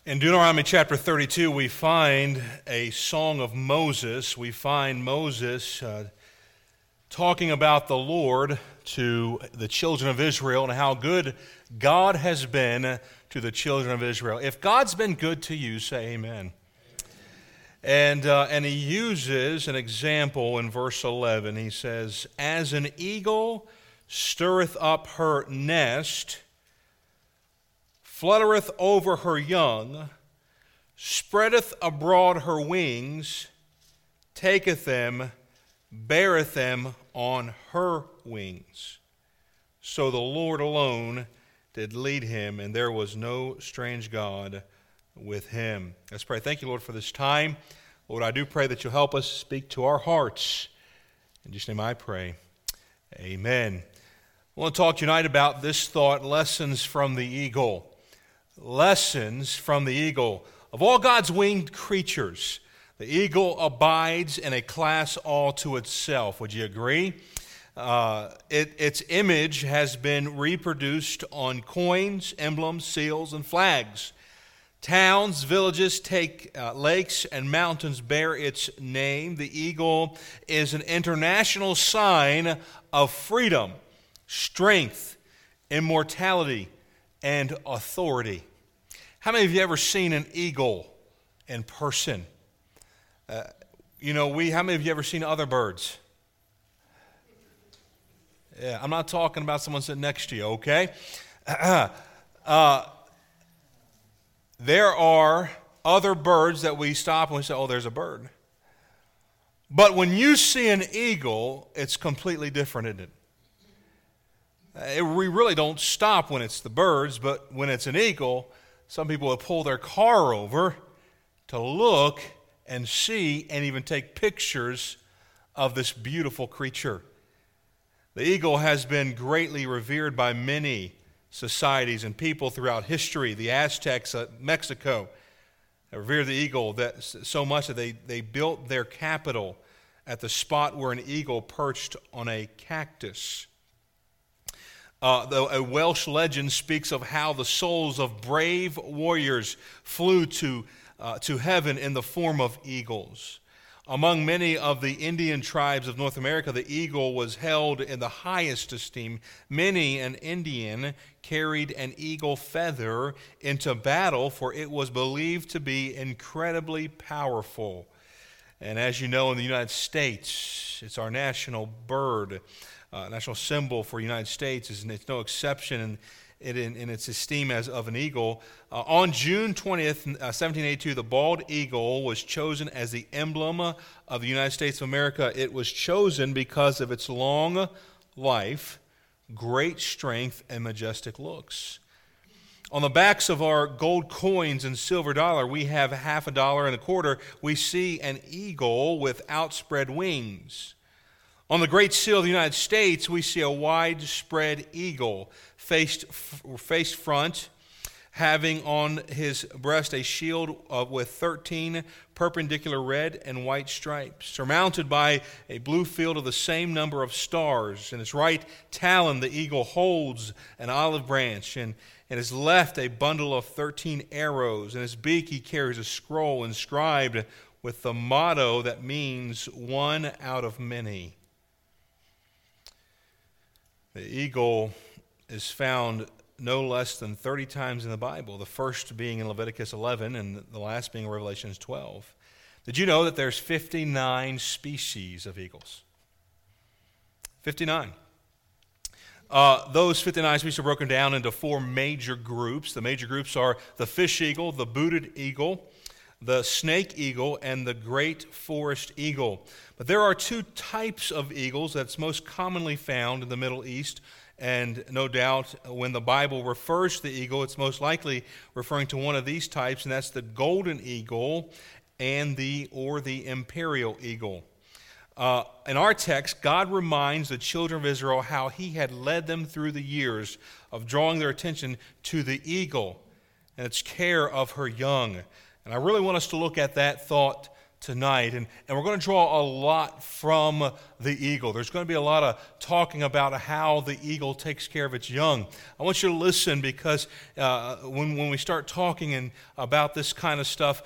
In Deuteronomy chapter 32, we find a song of Moses. We find Moses talking about the Lord to the children of Israel and how good God has been to the children of Israel. If God's been good to you, say amen. And he uses an example in verse 11. He says, "As an eagle stirreth up her nest, fluttereth over her young, spreadeth abroad her wings, taketh them, beareth them on her wings. So the Lord alone did lead him, and there was no strange God with him." Let's pray. Thank you, Lord, for this time. Lord, I do pray that you'll help us speak to our hearts. In Jesus' name I pray. Amen. I want to talk tonight about this thought, lessons from the eagle. Lessons from the eagle. Of all God's winged creatures, the eagle abides in a class all to itself. Would you agree? Its image has been reproduced on coins, emblems, seals, and flags. Towns, villages, lakes, and mountains bear its name. The eagle is an international sign of freedom, strength, immortality, and authority. How many of you ever seen an eagle in person? How many of you ever seen other birds? Yeah, I'm not talking about someone sitting next to you, okay? There are other birds that we stop and we say, oh, there's a bird. But when you see an eagle, it's completely different, isn't it? We really don't stop when it's the birds, but when it's an eagle, some people will pull their car over to look and see and even take pictures of this beautiful creature. The eagle has been greatly revered by many societies and people throughout history. The Aztecs of Mexico revered the eagle so much that they built their capital at the spot where an eagle perched on a cactus. A Welsh legend speaks of how the souls of brave warriors flew to heaven in the form of eagles. Among many of the Indian tribes of North America, the eagle was held in the highest esteem. Many an Indian carried an eagle feather into battle, for it was believed to be incredibly powerful. And as you know, in the United States, it's our national bird. National symbol for the United States, and it's no exception in its esteem as of an eagle. On June 20th, 1782, the bald eagle was chosen as the emblem of the United States of America. It was chosen because of its long life, great strength, and majestic looks. On the backs of our gold coins and silver dollar, we have half a dollar and a quarter. We see an eagle with outspread wings. On the Great Seal of the United States, we see a widespread eagle faced front, having on his breast a shield with 13 perpendicular red and white stripes, surmounted by a blue field of the same number of stars. In his right talon, the eagle holds an olive branch, and in his left, a bundle of 13 arrows. In his beak, he carries a scroll inscribed with the motto that means one out of many. The eagle is found no less than 30 times in the Bible, the first being in Leviticus 11 and the last being in Revelation 12. Did you know that there's 59 species of eagles? 59. Those 59 species are broken down into four major groups. The major groups are the fish eagle, the booted eagle, the snake eagle, and the great forest eagle. But there are two types of eagles that's most commonly found in the Middle East, and no doubt when the Bible refers to the eagle, it's most likely referring to one of these types, and that's the golden eagle and the imperial eagle. In our text, God reminds the children of Israel how he had led them through the years of drawing their attention to the eagle and its care of her young. And I really want us to look at that thought tonight, and we're going to draw a lot from the eagle. There's going to be a lot of talking about how the eagle takes care of its young. I want you to listen, because when we start talking about this kind of stuff,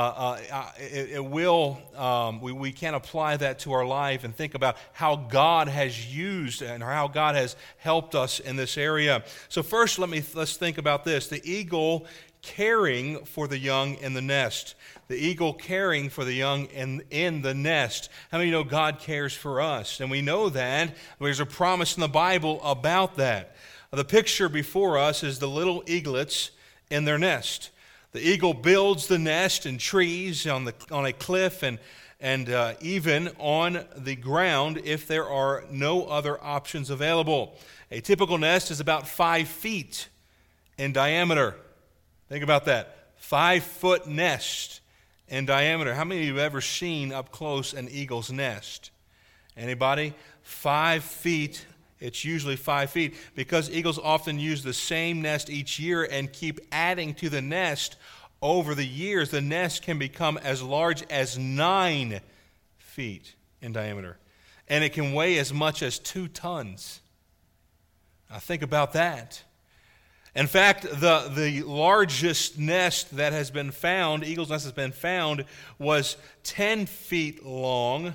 we can apply that to our life and think about how God has used and how God has helped us in this area. So first, let's think about this: the eagle caring for the young in the nest. The eagle caring for the young in the nest. How many know God cares for us? And we know that. There's a promise in the Bible about that. The picture before us is the little eaglets in their nest. The eagle builds the nest in trees, on a cliff, and even on the ground if there are no other options available. A typical nest is about 5 feet in diameter. Think about that. 5-foot nest in diameter. How many of you have ever seen up close an eagle's nest? Anybody? 5 feet. It's usually 5 feet, because eagles often use the same nest each year and keep adding to the nest over the years. The nest can become as large as 9 feet in diameter, and it can weigh as much as 2 tons. Now think about that. In fact, the largest nest that has been found, eagle's nest has been found, was 10 feet long,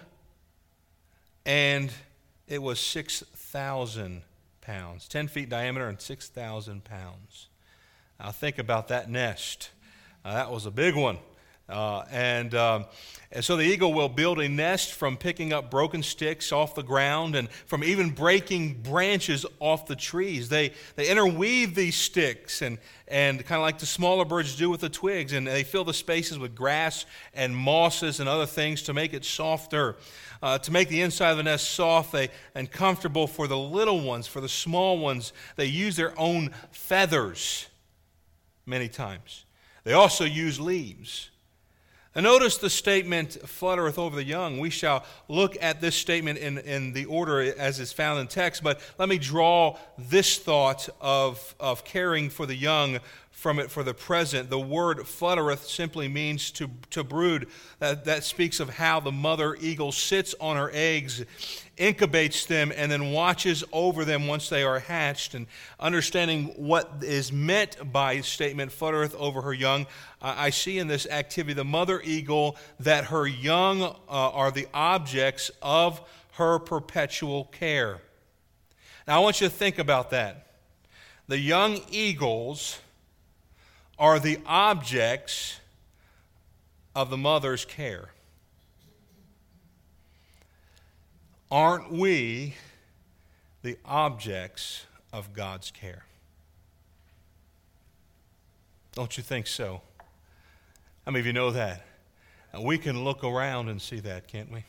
and it was 6,000 pounds. 10 feet diameter and 6,000 pounds. Now think about that nest. That was a big one. And so the eagle will build a nest from picking up broken sticks off the ground and from even breaking branches off the trees. They interweave these sticks and kind of like the smaller birds do with the twigs, and they fill the spaces with grass and mosses and other things to make it softer, to make the inside of the nest soft and comfortable for the little ones, for the small ones. They use their own feathers many times. They also use leaves. And notice the statement, fluttereth over the young. We shall look at this statement in the order as is found in text, but let me draw this thought of caring for the young from it for the present. The word fluttereth simply means to brood. That speaks of how the mother eagle sits on her eggs, incubates them, and then watches over them once they are hatched. And understanding what is meant by statement fluttereth over her young, I see in this activity the mother eagle that her young are the objects of her perpetual care. Now I want you to think about that. The young eagles are the objects of the mother's care. Aren't we the objects of God's care? Don't you think so? How many of you know that? We can look around and see that, can't we?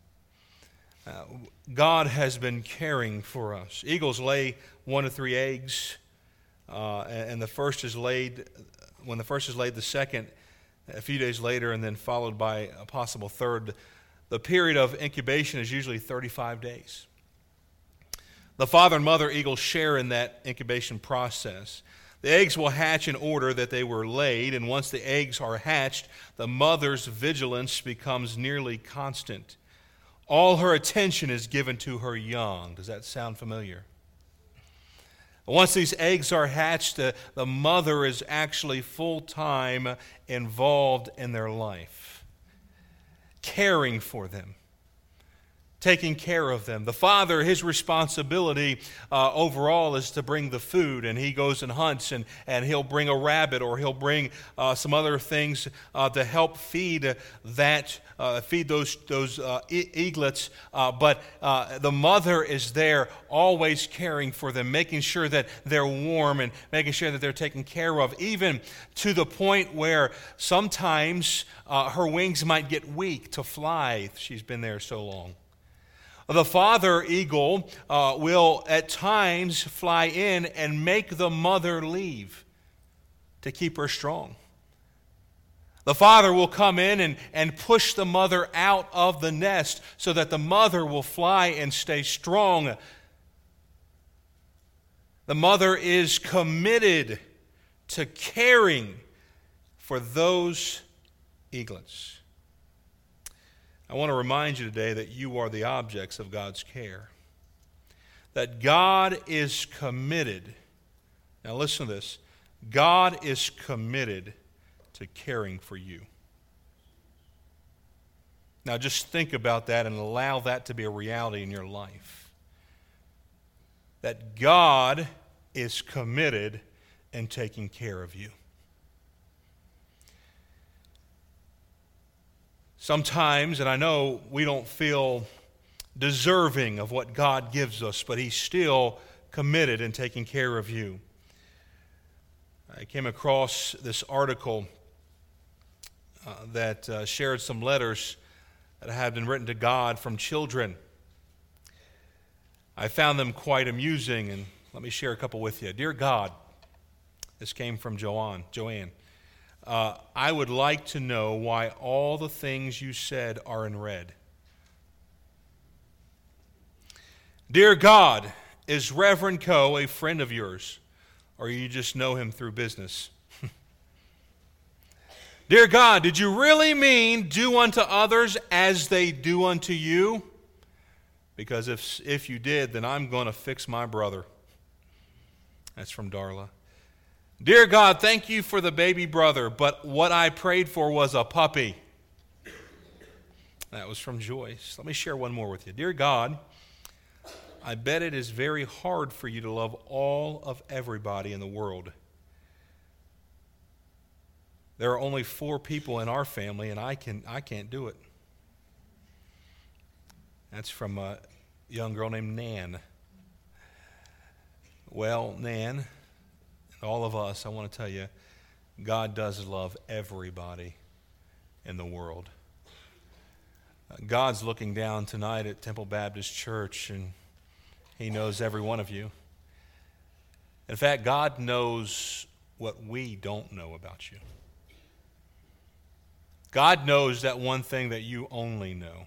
God has been caring for us. Eagles lay 1 to 3 eggs, and the first is laid. When the first is laid, the second a few days later, and then followed by a possible third. The period of incubation is usually 35 days. The father and mother eagles share in that incubation process. The eggs will hatch in order that they were laid, and once the eggs are hatched, the mother's vigilance becomes nearly constant. All her attention is given to her young. Does that sound familiar? Once these eggs are hatched, the mother is actually full-time involved in their life, caring for them, taking care of them. The father, his responsibility overall is to bring the food, and he goes and hunts, and he'll bring a rabbit, or he'll bring some other things to help feed those eaglets. But the mother is there, always caring for them, making sure that they're warm and making sure that they're taken care of, even to the point where sometimes her wings might get weak to fly. She's been there so long. The father eagle will at times fly in and make the mother leave to keep her strong. The father will come in and push the mother out of the nest so that the mother will fly and stay strong. The mother is committed to caring for those eaglets. I want to remind you today that you are the objects of God's care. That God is committed. Now listen to this. God is committed to caring for you. Now just think about that and allow that to be a reality in your life. That God is committed in taking care of you. Sometimes, and I know we don't feel deserving of what God gives us, but He's still committed in taking care of you. I came across this article that shared some letters that have been written to God from children. I found them quite amusing, and let me share a couple with you. Dear God, this came from Joanne. I would like to know why all the things you said are in red. Dear God, is Reverend Coe a friend of yours, or you just know him through business? Dear God, did you really mean do unto others as they do unto you? Because if you did, then I'm going to fix my brother. That's from Darla. Dear God, thank you for the baby brother, but what I prayed for was a puppy. That was from Joyce. Let me share one more with you. Dear God, I bet it is very hard for you to love all of everybody in the world. There are only 4 people in our family, and I can't do it. That's from a young girl named Nan. Well, Nan, and all of us, I want to tell you, God does love everybody in the world. God's looking down tonight at Temple Baptist Church, and He knows every one of you. In fact, God knows what we don't know about you. God knows that one thing that you only know.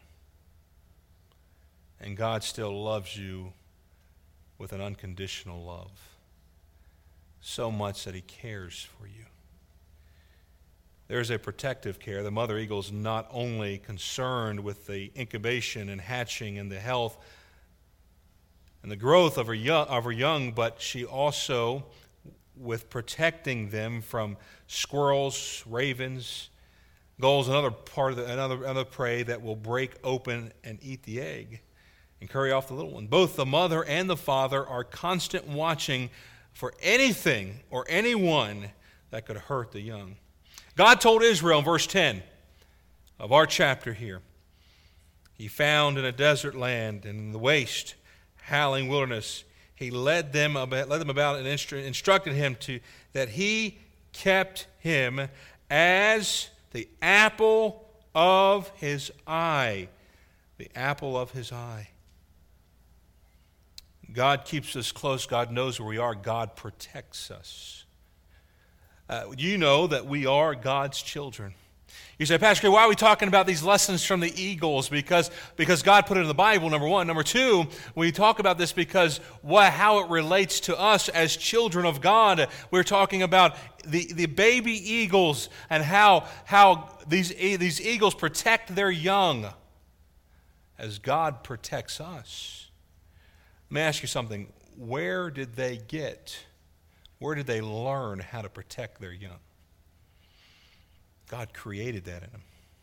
And God still loves you with an unconditional love. So much that He cares for you. There's a protective care. The mother eagle is not only concerned with the incubation and hatching and the health and the growth of her young, but she also, with protecting them from squirrels, ravens, gulls, another prey that will break open and eat the egg and carry off the little one. Both the mother and the father are constant watching for anything or anyone that could hurt the young. God told Israel in verse 10 of our chapter here, He found in a desert land and in the waste, howling wilderness, He led them about and instructed him that He kept him as the apple of His eye. The apple of His eye. God keeps us close. God knows where we are. God protects us. You know that we are God's children. You say, Pastor, why are we talking about these lessons from the eagles? Because God put it in the Bible, number one. Number two, we talk about this because how it relates to us as children of God. We're talking about the baby eagles and how these eagles protect their young as God protects us. Let me ask you something. Where did they learn how to protect their young? God created that in them.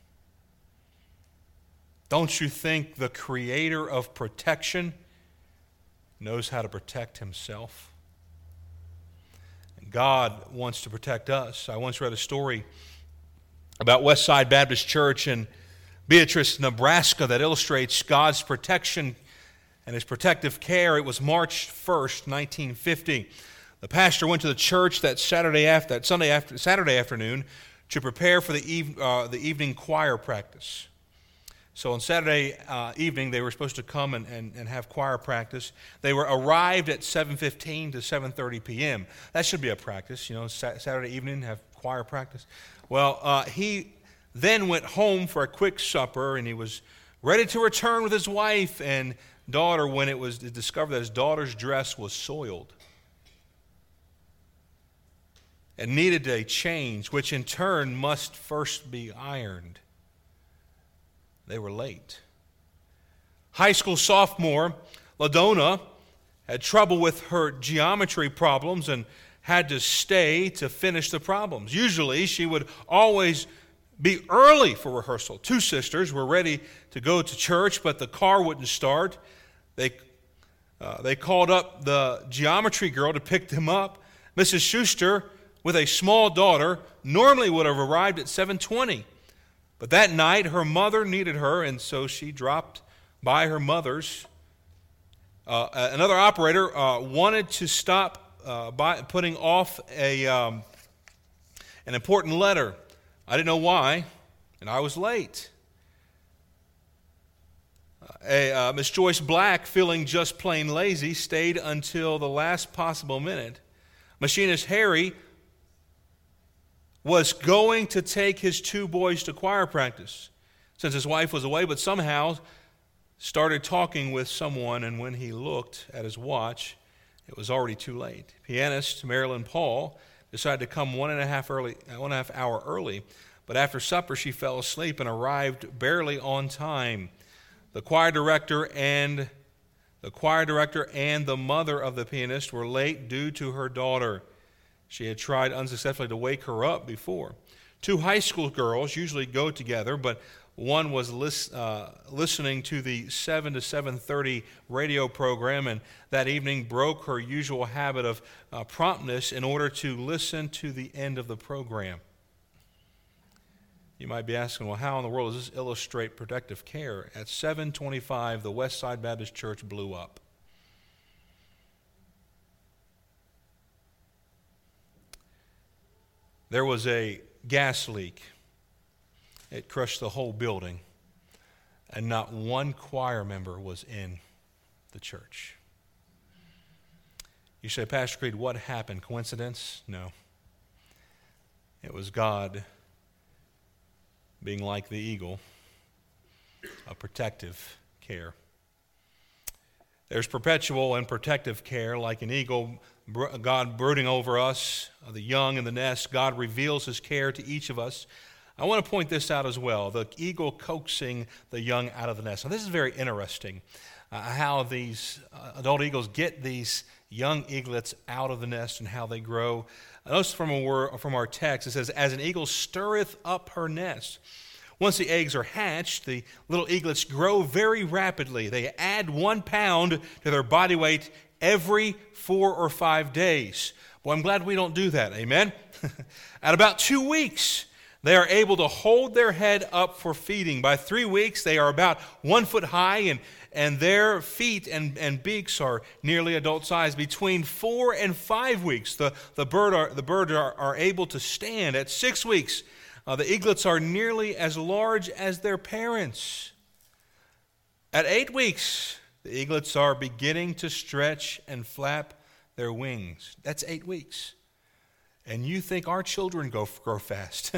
Don't you think the creator of protection knows how to protect Himself? And God wants to protect us. I once read a story about Westside Baptist Church in Beatrice, Nebraska that illustrates God's protection and His protective care. It was March 1st, 1950. The pastor went to the church that Saturday afternoon to prepare for the evening choir practice. So on Saturday evening, they were supposed to come and have choir practice. They arrived at 7:15 to 7:30 p.m. That should be a practice, Saturday evening, have choir practice. Well, he then went home for a quick supper, and he was ready to return with his wife and daughter when it was discovered that his daughter's dress was soiled and needed a change, which in turn must first be ironed. They were late. High school sophomore LaDonna had trouble with her geometry problems and had to stay to finish the problems. Usually, she would always be early for rehearsal. Two sisters were ready to go to church, but the car wouldn't start. They called up the geometry girl to pick them up. Mrs. Schuster, with a small daughter, normally would have arrived at 7:20. But that night, her mother needed her, and so she dropped by her mother's. Another operator wanted to stop by putting off an important letter. I didn't know why, and I was late. Miss Joyce Black, feeling just plain lazy, stayed until the last possible minute. Machinist Harry was going to take his two boys to choir practice since his wife was away, but somehow started talking with someone, and when he looked at his watch, it was already too late. Pianist Marilyn Paul decided to come 1.5 hour early, but after supper she fell asleep and arrived barely on time. The choir director and the mother of the pianist were late due to her daughter. She had tried unsuccessfully to wake her up before. Two high school girls usually go together, but one was listening to the 7 to 7:30 radio program, and that evening broke her usual habit of promptness in order to listen to the end of the program. You might be asking, well, how in the world does this illustrate protective care? At 7:25, the Westside Baptist Church blew up. There was a gas leak. It crushed the whole building, and not one choir member was in the church. You say, Pastor Creed, what happened? Coincidence? No. It was God being like the eagle, a protective care. There's perpetual and protective care like an eagle, God brooding over us, the young in the nest. God reveals his care to each of us. I want to point this out as well, the eagle coaxing the young out of the nest. Now, this is very interesting, how these adult eagles get these young eaglets out of the nest and how they grow. Notice from our text, it says, as an eagle stirreth up her nest. Once the eggs are hatched, the little eaglets grow very rapidly. They add 1 pound to their body weight every 4 or 5 days. Well, I'm glad we don't do that, amen? At about 2 weeks, they are able to hold their head up for feeding. By 3 weeks, they are about 1 foot high, and their feet and beaks are nearly adult size. Between 4 and 5 weeks, the bird are able to stand. At 6 weeks, the eaglets are nearly as large as their parents. At 8 weeks, the eaglets are beginning to stretch and flap their wings. That's 8 weeks. And you think our children grow fast.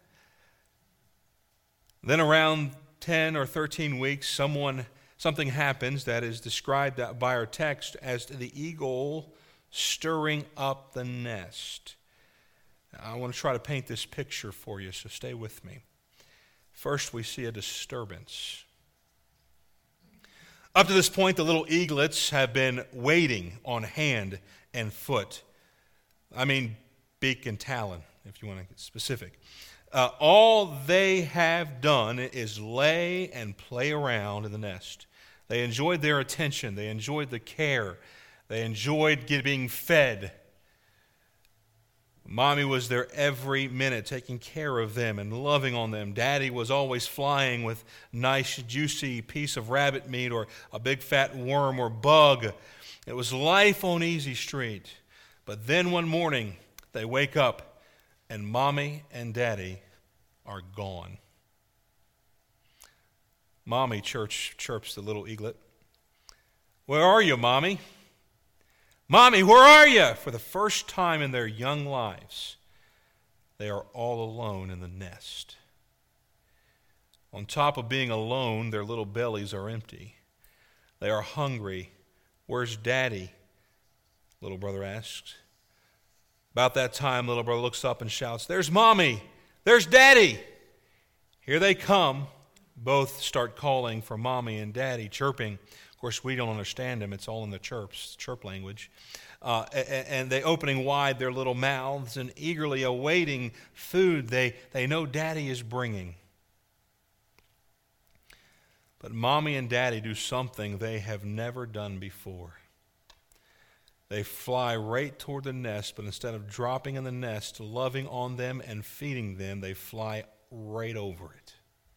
Then around 10 or 13 weeks, something happens that is described by our text as the eagle stirring up the nest. I want to try to paint this picture for you, so stay with me. First, we see a disturbance. Up to this point, the little eaglets have been waiting on hand and foot. I mean, beak and talon, if you want to get specific. All they have done is lay and play around in the nest. They enjoyed their attention. They enjoyed the care. They enjoyed being fed. Mommy was there every minute, taking care of them and loving on them. Daddy was always flying with nice, juicy piece of rabbit meat or a big fat worm or bug. It was life on Easy Street. But then one morning, they wake up, and Mommy and Daddy are gone. Mommy chirps the little eaglet. Where are you, Mommy? Mommy, where are you? For the first time in their young lives, they are all alone in the nest. On top of being alone, their little bellies are empty. They are hungry. Where's Daddy? Little brother asks. About that time, little brother looks up and shouts, There's Mommy! There's Daddy! Here they come, both start calling for mommy and daddy, chirping. Of course, we don't understand them. It's all in the chirp language. And they opening wide their little mouths and eagerly awaiting food they know daddy is bringing. But mommy and daddy do something they have never done before. They fly right toward the nest, but instead of dropping in the nest, loving on them and feeding them, they fly right over it.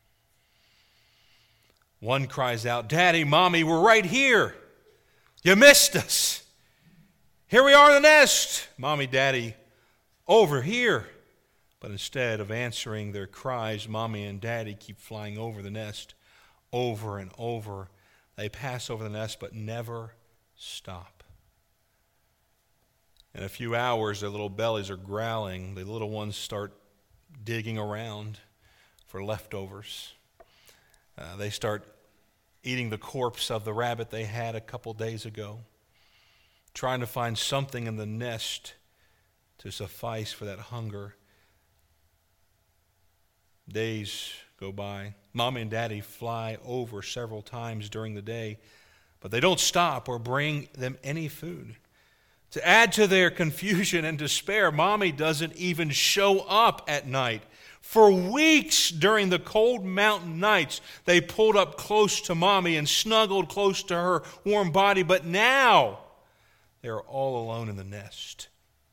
One cries out, "Daddy, Mommy, we're right here. You missed us. Here we are in the nest." "Mommy, Daddy, over here." But instead of answering their cries, Mommy and Daddy keep flying over the nest over and over. They pass over the nest but never stop. In a few hours, their little bellies are growling. The little ones start digging around for leftovers. They start eating the corpse of the rabbit they had a couple days ago, trying to find something in the nest to suffice for that hunger. Days go by. Mommy and Daddy fly over several times during the day, but they don't stop or bring them any food. To add to their confusion and despair, Mommy doesn't even show up at night. For weeks during the cold mountain nights, they pulled up close to Mommy and snuggled close to her warm body, but now they're all alone in the nest.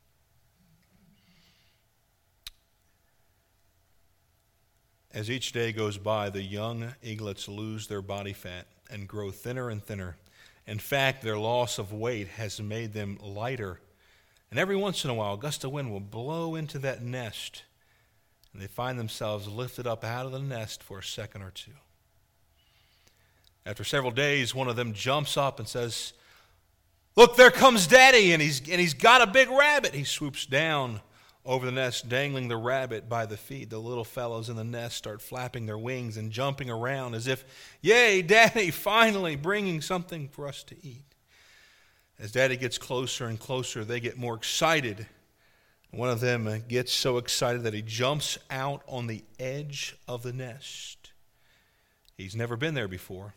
As each day goes by, the young eaglets lose their body fat and grow thinner and thinner. In fact, their loss of weight has made them lighter. And every once in a while, a gust of wind will blow into that nest, and they find themselves lifted up out of the nest for a second or two. After several days, one of them jumps up and says, "Look, there comes Daddy, and he's got a big rabbit." He swoops down over the nest, dangling the rabbit by the feet. The little fellows in the nest start flapping their wings and jumping around as if, "Yay, Daddy, finally bringing something for us to eat." As Daddy gets closer and closer, they get more excited. One of them gets so excited that he jumps out on the edge of the nest. He's never been there before.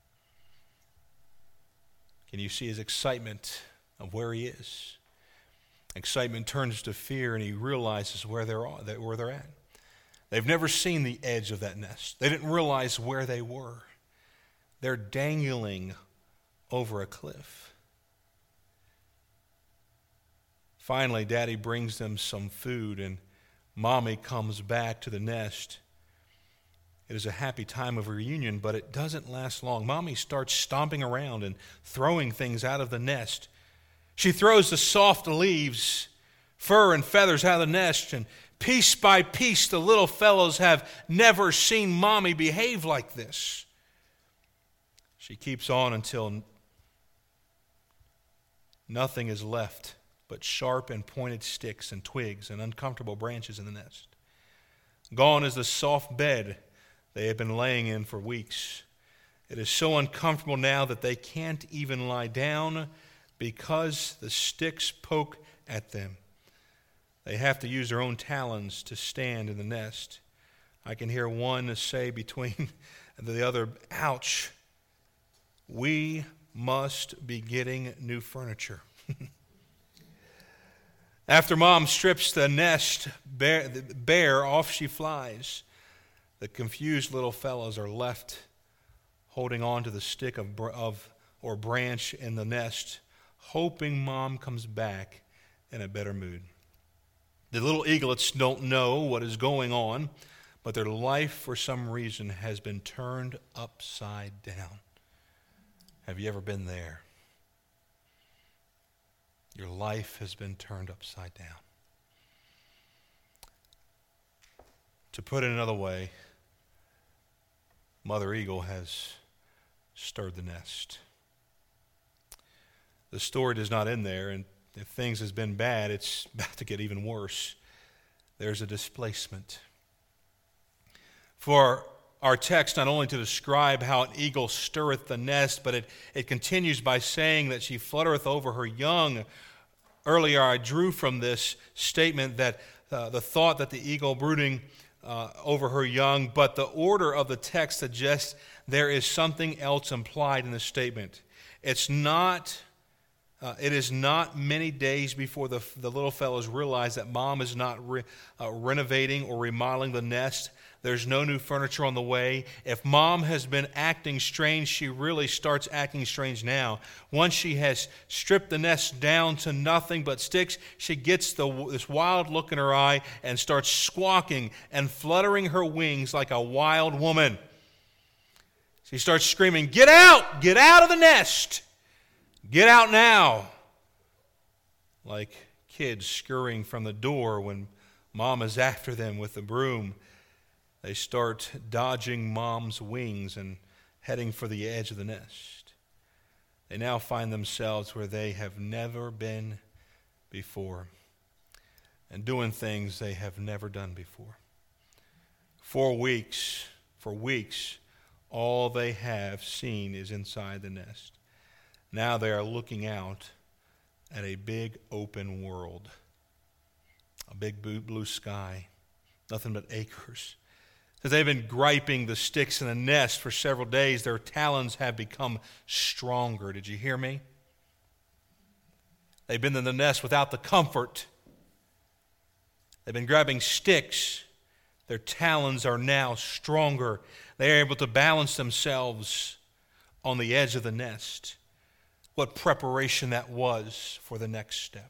Can you see his excitement of where he is? Excitement turns to fear, and he realizes where they're at. They've never seen the edge of that nest. They didn't realize where they were. They're dangling over a cliff. Finally, Daddy brings them some food, and Mommy comes back to the nest. It is a happy time of reunion, but it doesn't last long. Mommy starts stomping around and throwing things out of the nest. She throws the soft leaves, fur, and feathers out of the nest, and piece by piece, the little fellows have never seen Mommy behave like this. She keeps on until nothing is left but sharp and pointed sticks and twigs and uncomfortable branches in the nest. Gone is the soft bed they have been laying in for weeks. It is so uncomfortable now that they can't even lie down because the sticks poke at them. They have to use their own talons to stand in the nest. I can hear one say between the other, "Ouch, we must be getting new furniture." After Mom strips the nest bare, off she flies. The confused little fellows are left holding on to the stick or branch in the nest, hoping Mom comes back in a better mood. The little eaglets don't know what is going on, but their life for some reason has been turned upside down. Have you ever been there? Your life has been turned upside down. To put it another way, Mother Eagle has stirred the nest. The story does not end there, and if things has been bad, it's about to get even worse. There's a displacement. For our text not only to describe how an eagle stirreth the nest, but it continues by saying that she fluttereth over her young. Earlier I drew from this statement that the thought that the eagle brooding over her young, but the order of the text suggests there is something else implied in the statement. It is not many days before the little fellows realize that mom is not renovating or remodeling the nest. There's no new furniture on the way. If mom has been acting strange, she really starts acting strange now. Once she has stripped the nest down to nothing but sticks, she gets this wild look in her eye and starts squawking and fluttering her wings like a wild woman. She starts screaming, "Get out! Get out of the nest! Get out now!" Like kids scurrying from the door when mom is after them with the broom. They start dodging mom's wings and heading for the edge of the nest. They now find themselves where they have never been before and doing things they have never done before. For weeks, all they have seen is inside the nest. Now they are looking out at a big open world, a big blue sky, nothing but acres. As they've been griping the sticks in the nest for several days, their talons have become stronger. Did you hear me? They've been in the nest without the comfort. They've been grabbing sticks. Their talons are now stronger. They are able to balance themselves on the edge of the nest. What preparation that was for the next step.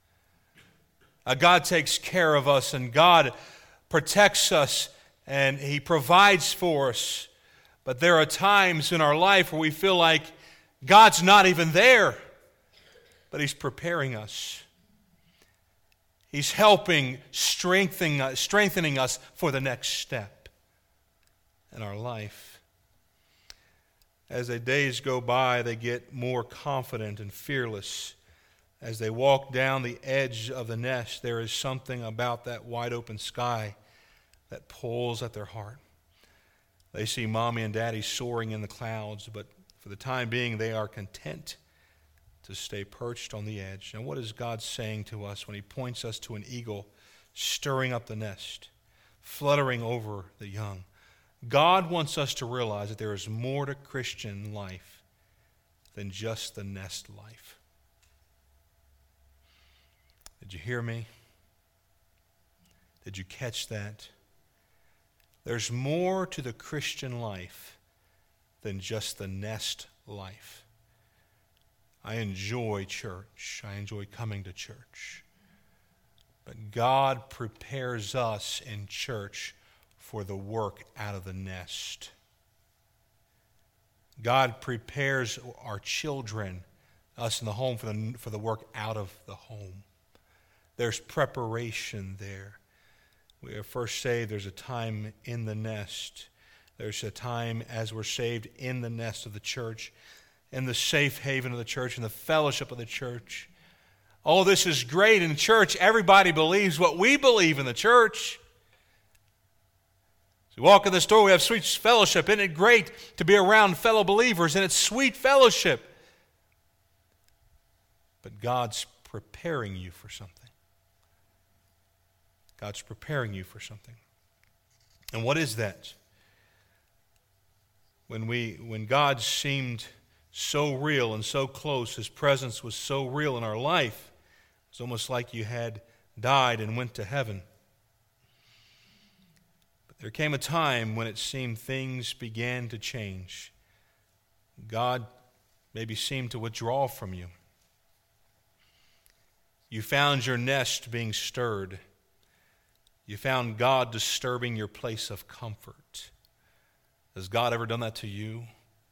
God takes care of us, and God protects us, and He provides for us. But there are times in our life where we feel like God's not even there, but He's preparing us. He's helping, strengthening us for the next step in our life. As the days go by, they get more confident and fearless. As they walk down the edge of the nest, there is something about that wide open sky that pulls at their heart. They see mommy and daddy soaring in the clouds, but for the time being, they are content to stay perched on the edge. And what is God saying to us when He points us to an eagle stirring up the nest, fluttering over the young? God wants us to realize that there is more to Christian life than just the nest life. Did you hear me? Did you catch that? There's more to the Christian life than just the nest life. I enjoy church. I enjoy coming to church. But God prepares us in church for the work out of the nest. God prepares our children, us in the home, for the work out of the home. There's preparation there. We are first saved, there's a time in the nest. There's a time as we're saved in the nest of the church, in the safe haven of the church, in the fellowship of the church. All this is great in church. Everybody believes what we believe in the church. As we walk in this door, we have sweet fellowship. Isn't it great to be around fellow believers? And it's sweet fellowship. But God's preparing you for something. God's preparing you for something. And what is that? When God seemed so real and so close, His presence was so real in our life, it's almost like you had died and went to heaven. But there came a time when it seemed things began to change. God maybe seemed to withdraw from you. You found your nest being stirred. You found God disturbing your place of comfort. Has God ever done that to you?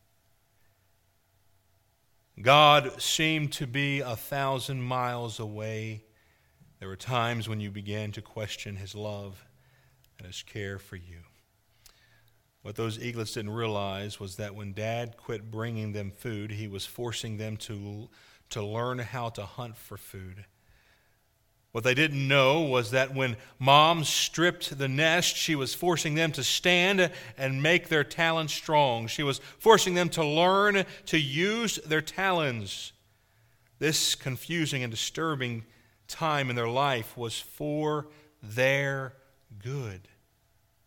God seemed to be 1,000 miles away. There were times when you began to question His love and His care for you. What those eaglets didn't realize was that when Dad quit bringing them food, He was forcing them to learn how to hunt for food. What they didn't know was that when Mom stripped the nest, she was forcing them to stand and make their talons strong. She was forcing them to learn to use their talons. This confusing and disturbing time in their life was for their good.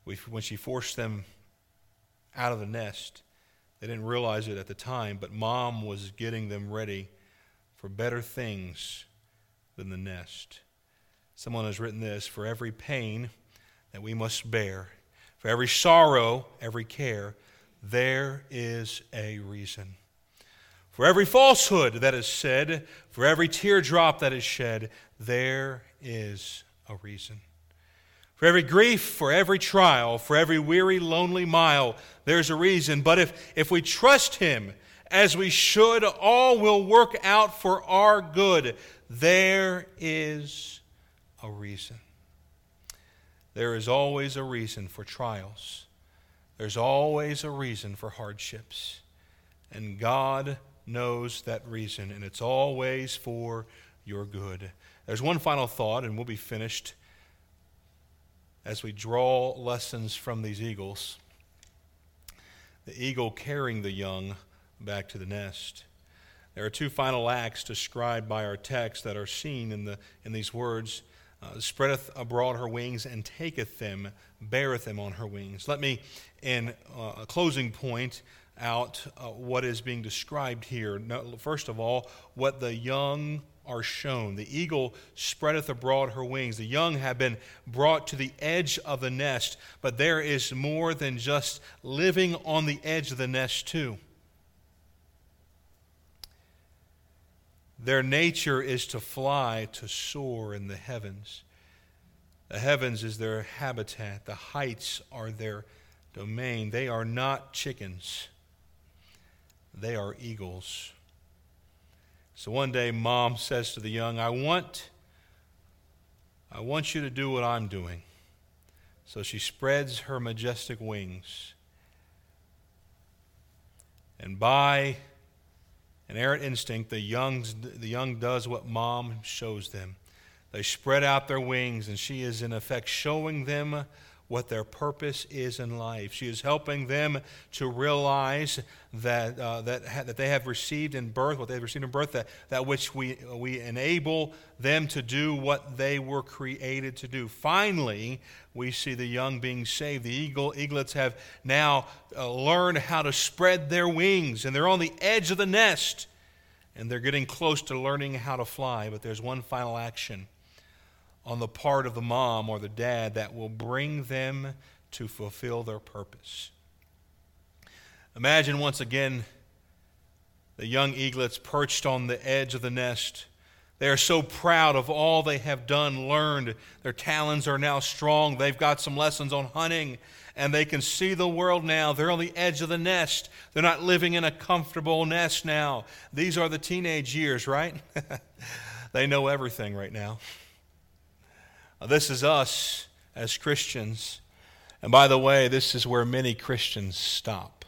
when she forced them out of the nest. They didn't realize it at the time, but Mom was getting them ready for better things than the nest. Someone has written this: for every pain that we must bear, for every sorrow, every care, there is a reason. For every falsehood that is said, for every teardrop that is shed, there is a reason. For every grief, for every trial, for every weary, lonely mile, there's a reason. But if we trust Him as we should, all will work out for our good. There is a reason. There is always a reason for trials. There's always a reason for hardships. And God knows that reason, and it's always for your good. There's one final thought, and we'll be finished as we draw lessons from these eagles. The eagle carrying the young back to the nest. There are two final acts described by our text that are seen in these words. Spreadeth abroad her wings and taketh them, beareth them on her wings. Let me, in a closing point, out what is being described here. Now, first of all, what the young are shown. The eagle spreadeth abroad her wings. The young have been brought to the edge of the nest, but there is more than just living on the edge of the nest too. Their nature is to fly, to soar in the heavens. The heavens is their habitat. The heights are their domain. They are not chickens. They are eagles. So one day Mom says to the young, I want you to do what I'm doing. So she spreads her majestic wings. And by an errant instinct, the young does what Mom shows them. They spread out their wings, and she is in effect showing them what their purpose is in life. She is helping them to realize that they have received in birth, what they have received in birth, that which we enable them to do what they were created to do. Finally, we see the young being saved. The eaglets have now learned how to spread their wings, and they're on the edge of the nest, and they're getting close to learning how to fly. But there's one final action on the part of the mom or the dad that will bring them to fulfill their purpose. Imagine once again the young eaglets perched on the edge of the nest. They are so proud of all they have done, learned. Their talons are now strong. They've got some lessons on hunting, and they can see the world now. They're on the edge of the nest. They're not living in a comfortable nest now. These are the teenage years, right? They know everything right now. This is us as Christians. And by the way, this is where many Christians stop.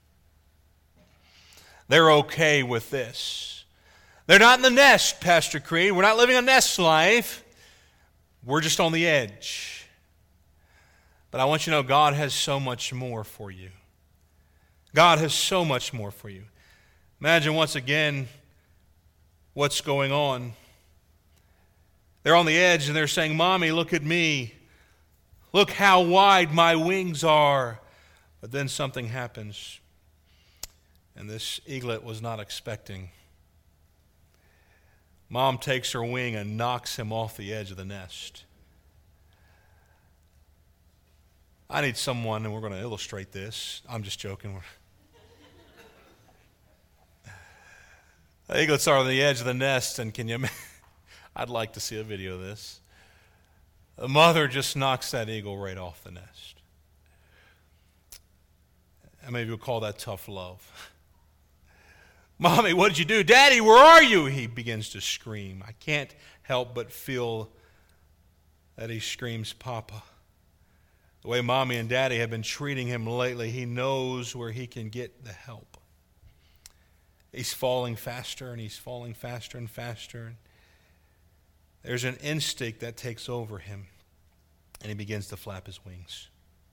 They're okay with this. They're not in the nest, Pastor Creed. We're not living a nest life. We're just on the edge. But I want you to know God has so much more for you. God has so much more for you. Imagine once again what's going on. They're on the edge and they're saying, Mommy, look at me. Look how wide my wings are. But then something happens. And this eaglet was not expecting. Mom takes her wing and knocks him off the edge of the nest. I need someone, and we're going to illustrate this. I'm just joking. The eaglets are on the edge of the nest, and can you imagine? I'd like to see a video of this. The mother just knocks that eagle right off the nest. And maybe we'll call that tough love. Mommy, what did you do? Daddy, where are you? He begins to scream. I can't help but feel that he screams, Papa. The way Mommy and Daddy have been treating him lately, he knows where he can get the help. He's falling faster, and he's falling faster and faster. There's an instinct that takes over him, and he begins to flap his wings.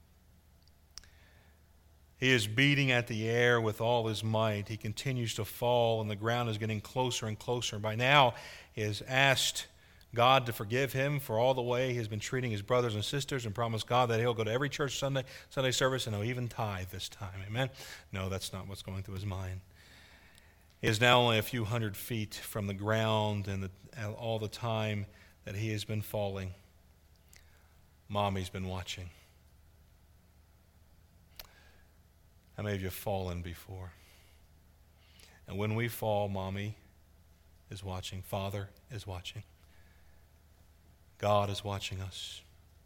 He is beating at the air with all his might. He continues to fall, and the ground is getting closer and closer. By now, he has asked God to forgive him for all the way he has been treating his brothers and sisters, and promised God that he'll go to every church Sunday service and he'll even tithe this time. Amen? No, that's not what's going through his mind. He is now only a few hundred feet from the ground, and all the time that he has been falling, Mommy's been watching. How many of you have fallen before? And when we fall, Mommy is watching. Father is watching. God is watching us.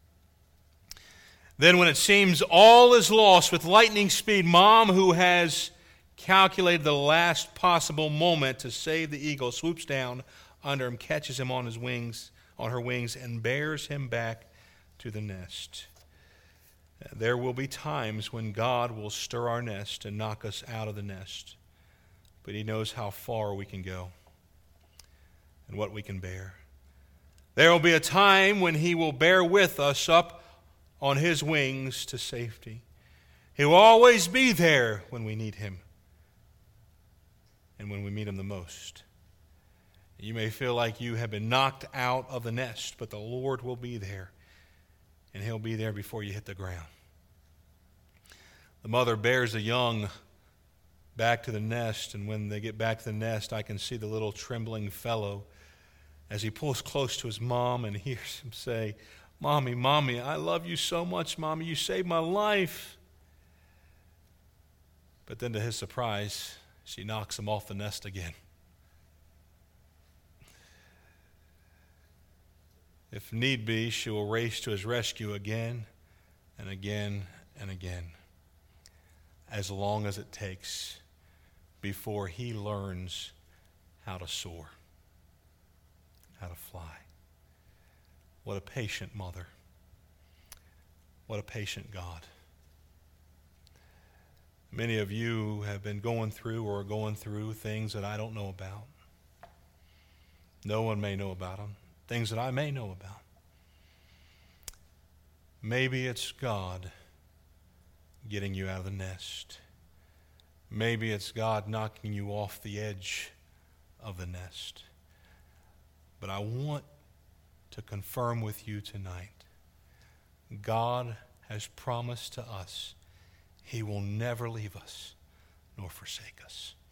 Then when it seems all is lost, with lightning speed, Mom, who has calculated the last possible moment to save the eagle, swoops down under him, catches him on her wings, and bears him back to the nest. There will be times when God will stir our nest and knock us out of the nest, but he knows how far we can go and what we can bear. There will be a time when he will bear with us up on his wings to safety. He will always be there when we need him and when we need him the most. You may feel like you have been knocked out of the nest, but the Lord will be there, and he'll be there before you hit the ground. The mother bears the young back to the nest, and when they get back to the nest, I can see the little trembling fellow as he pulls close to his mom and hears him say, "Mommy, Mommy, I love you so much, Mommy. You saved my life." But then to his surprise, she knocks him off the nest again. If need be, she will race to his rescue again and again and again, as long as it takes before he learns how to soar, how to fly. What a patient mother. What a patient God. Many of you have been going through or are going through things that I don't know about. No one may know about them. Things that I may know about. Maybe it's God getting you out of the nest. Maybe it's God knocking you off the edge of the nest. But I want to confirm with you tonight, God has promised to us he will never leave us nor forsake us.